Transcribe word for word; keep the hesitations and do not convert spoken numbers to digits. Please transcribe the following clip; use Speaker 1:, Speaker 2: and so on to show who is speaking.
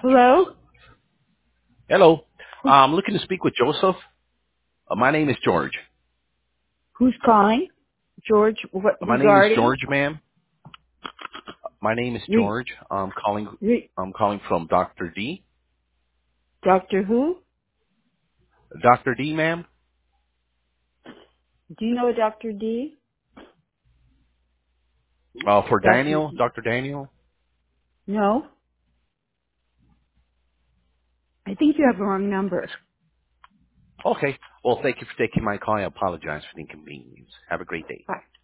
Speaker 1: Hello?
Speaker 2: Hello.
Speaker 1: Who,
Speaker 2: I'm looking to speak with Joseph. Uh, my name is George.
Speaker 1: who's calling? George, what
Speaker 2: Uh, My name is
Speaker 1: regarding?
Speaker 2: George, ma'am. My name is
Speaker 1: Re,
Speaker 2: George. I'm calling.
Speaker 1: re,
Speaker 2: I'm calling from Doctor D.
Speaker 1: Doctor who?
Speaker 2: Doctor D, ma'am.
Speaker 1: Do you know Doctor D?
Speaker 2: Uh, for
Speaker 1: Doctor
Speaker 2: Daniel,
Speaker 1: D?
Speaker 2: Doctor Daniel.
Speaker 1: No? I think you have the wrong number.
Speaker 2: Okay. Well, thank you for taking my call. I apologize for the inconvenience. Have a great day.
Speaker 1: Bye.